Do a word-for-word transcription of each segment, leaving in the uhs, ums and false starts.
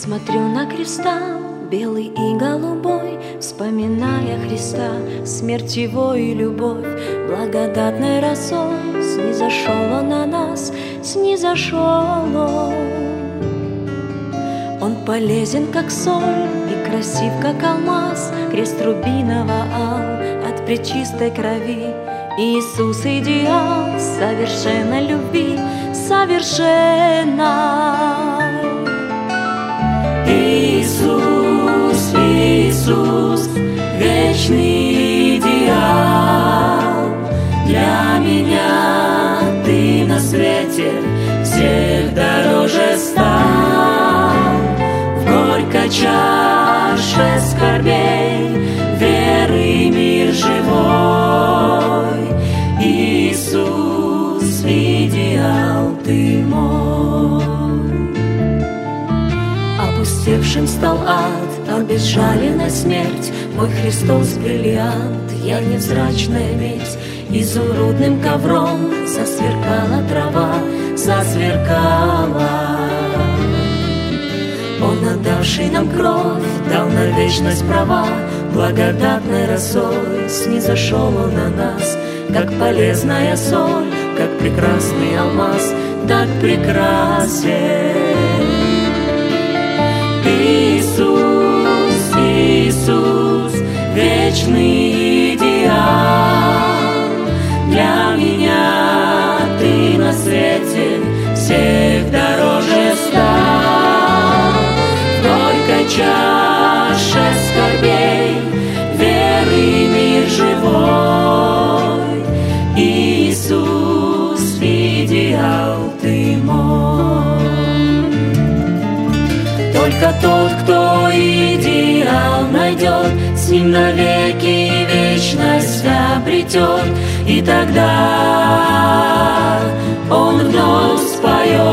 Смотрю на кристалл, белый и голубой, вспоминая Христа, смерть Его и любовь. Благодатной росой снизошел Он на нас, снизошел Он. Он полезен, как соль, и красив, как алмаз, крест рубиново ал от пречистой крови. Иисус идеал совершенной любви, совершенной. Иисус, Иисус, вечный идеал. Для меня Ты на свете всех дороже стал. В горькой чаше скорбей веры мир живой. Иисус, идеал Ты мой. Опустевшим стал ад, обезжаленная смерть. Мой Христос бриллиант, я невзрачная медь. Изумрудным ковром засверкала трава, засверкала. Он, отдавший нам кровь, дал на вечность права. Благодатной росой снизошел Он на нас, как полезная соль, как прекрасный алмаз, так прекрасен. Иисус, Иисус, вечный идеал. Для меня Ты на свете всех дороже стал. В горькой чаше скорбей веры мир живой. Иисус, идеал Ты мой. Только тот, кто идеал найдет, с ним навеки вечность обретет. И тогда он вновь споет.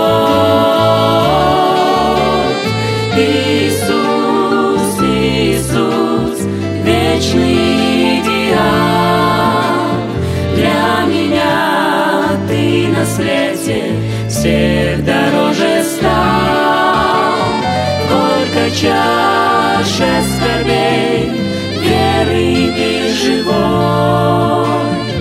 Иисус, Иисус, вечный идеал. Для меня Ты на свете всех дороже стал. В горькой чаше скорбей веры мир живой.